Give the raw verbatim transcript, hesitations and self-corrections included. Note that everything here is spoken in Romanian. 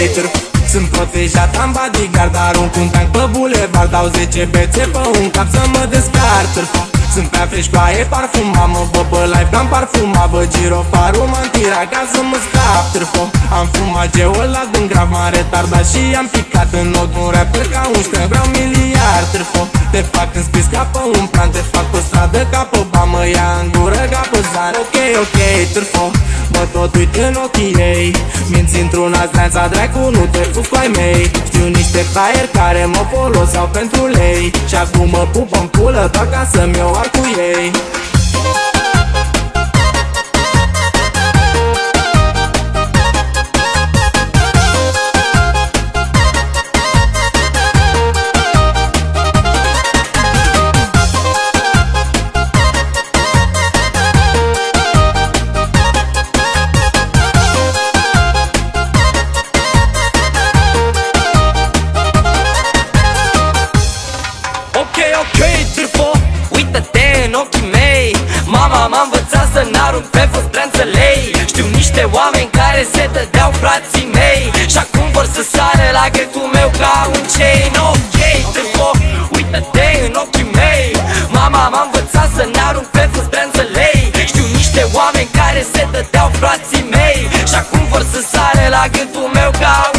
târf. Sunt protejat, am bodyguard, arunc un tank pe bulevard, dau zece bețe pe un cap să mă descart. Sunt prea fresh, ploaie, parfuma, mă bă pe live, n-am parfuma, vă girofarul m-am tirat ca să mă scap. Târfo, am fumat geolat din grav, m-am retardat și am picat în not un rapper ca un ștren, vreau miliard. Târfo, te fac în scris ca pe un plan, te fac pe stradă ca pe bani, mă ia în gură ca pe zan. Ok, ok, târfo, mă tot uit în ochii ei, minți într-una zdreanța dracu, nu te fug cu ai mei. Știu niște fraieri care mă foloseau pentru lei și acum mă pupă în culă doar ca să-mi iau ar cu ei. Ok, târfo, uită-te în ochii mei. Mama m-a învățat să n-arunc pe făstranță lei. Știu niște oameni care se dădeau frații mei și acum vor să sare la gâtul meu ca un chain. Ok, târfo, uită-te în ochii mei. Mama m-a învățat să n-arunc pe făstranță lei. Știu niște oameni care se dădeau frații mei și acum vor să sare la gâtul meu ca un